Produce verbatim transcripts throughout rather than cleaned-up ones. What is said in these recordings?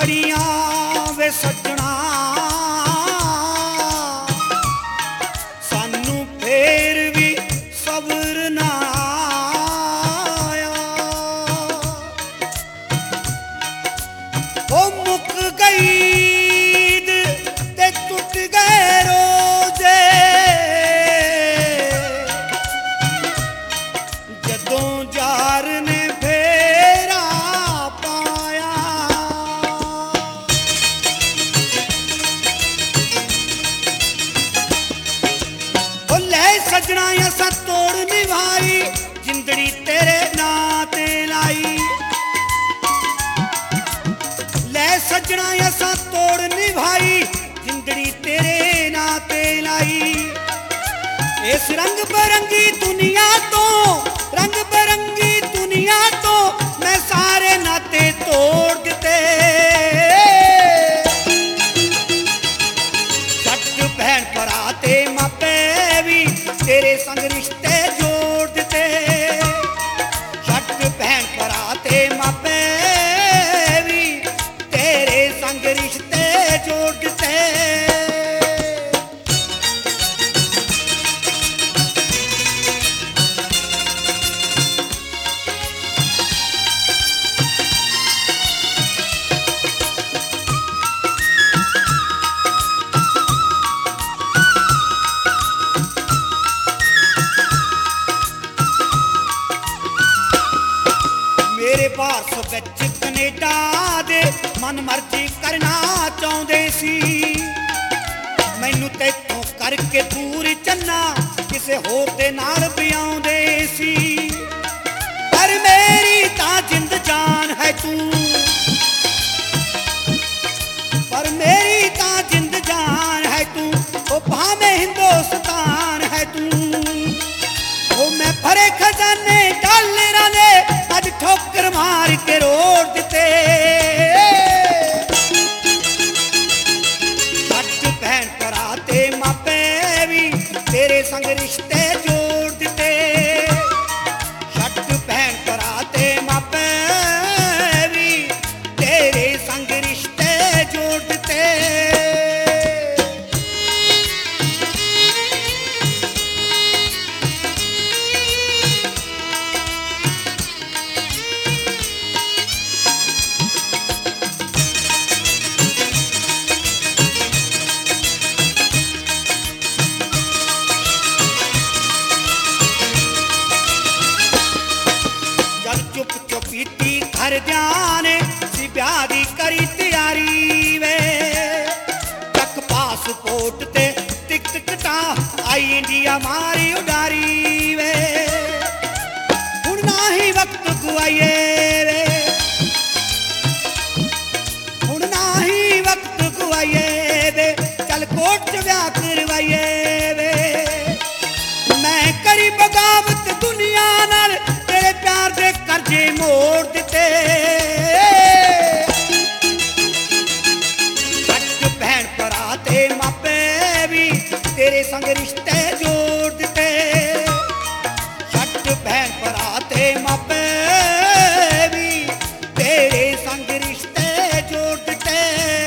घड़ियां वे सजना सानू फेर भी सब्र ना आया। ओ मुक गई ईद ते टुट गए रोजे जदों जार ने फेरा पाया। ओ ले सजना असा तोड़ निभाई जिंदड़ी तेरे नां ते लाई। ले सजना असा तोड़ निभाई जिंदड़ी तेरे नां ते लाई। इस रंग बरंगी दुनिया तो रंग बरंगी दुनिया तो मैं सारे नाते तोड़ दिते। सट भैन भरा ते मापे भी तेरे संग रिश्ते जोड़ दिते। सट भैन भरा ते मापे भी तेरे संग रिश्ते जोड़ दिते। मेरे भारत विच कनेडा दे मन मर्जी करना चाहुंदे सी। मैनू तैथों करके दूर चन्ना किसे होर दे नाल ब्याहुंदे सी। पर मेरी तां जिंद जान है तू पर मेरी तां जिंद जान है तू। ओ भावें हिंदुस्तान है तू। ओ मैं भरे खजाने डालरां दे अज ठोकर मार के रोड़ दिते। सट भैन भरा ते मापे भी तेरे संग रिश्ते जोड़ दिते। सट भैन भरा ते मापे भी तेरे संग रिश्ते जोड़ दिते। चुप चुपीती घर जाने सी ब्याह दी करी तैयारी वे। तक पासपोर्ट ते टिकट कटा आई इंडिया मारी उडारी वे। हुण ना ही वक्त गुआइए वे हुण ना ही वक्त गुआइए वे। चल कोर्ट च ब्याह करवाइए वे। मैं करी बगावत दुनिया नाल तेरे प्यार दे कर्जे मोड़ दिते। सट भैन भरा ते मापे भी तेरे संग रिश्ते जोड़ दिते। सट भैन भरा ते मापे भी तेरे संग रिश्ते जोड़ दिते।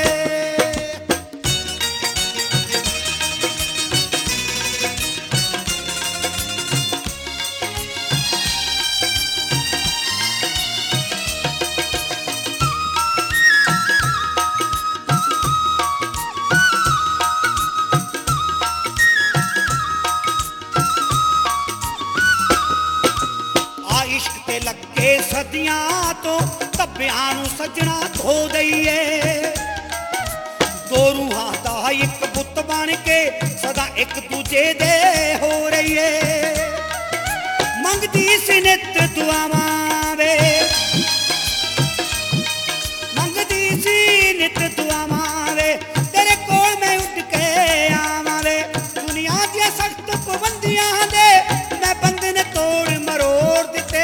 इश्क ते लगे सदियां तो धब्बियां नू सजना धो दईए। दो रूहां दा इक बुत बन के सदा एक दूजे दे हो रहीए। मंगदी सी नित दुआवां वे मंगदी सी नित दुआवां वे। तेरे कोल मैं उठ के आवां वे। दुनिया दी सख्त पाबंदियां दे मैं बंधन तोड़ मरोड़ दिते।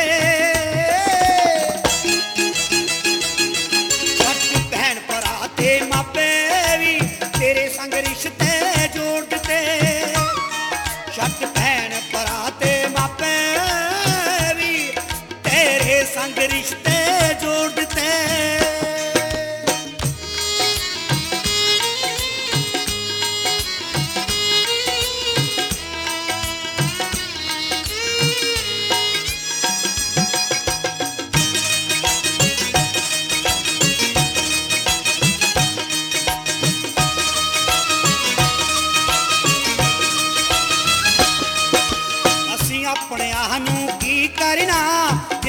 सट भैन भरा ते मापे भी तेरे संग रिश्ते जोड़ दिते। सट भैन भरा ते मापे भी तेरे संग रिश्ते जोड़ दिते।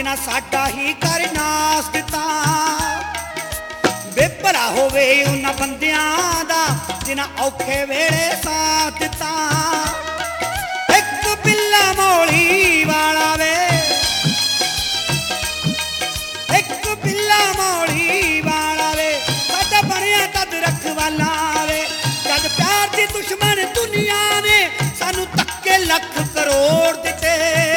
ਜਿਨ੍ਹਾਂ ਸਾਡਾ ਹੀ ਕਰ ਨਾਸ ਦਿੱਤਾ। ਵੇ ਭਲਾ ਹੋਵੇ ਉਹਨਾਂ ਬੰਦਿਆਂ ਦਾ ਜਿਨ੍ਹਾਂ ਔਖੇ ਵੇਲੇ ਸਾਥ ਦਿੱਤਾ। ਇੱਕ ਬਿੱਲਾ ਮੌਲੀ ਵਾਲਾ ਵੇ, ਇੱਕ ਬਿੱਲਾ ਮੌਲੀ ਵਾਲਾ ਵੇ, ਸਾਡਾ ਬਣਿਆ ਤਦ ਰਖਵਾਲਾ ਵੇ। ਜਦ ਪਿਆਰ ਦੀ ਦੁਸ਼ਮਣ ਦੁਨੀਆ ਨੇ ਸਾਨੂੰ ਧੱਕੇ ਲੱਖ ਕਰੋੜ ਦਿੱਤੇ।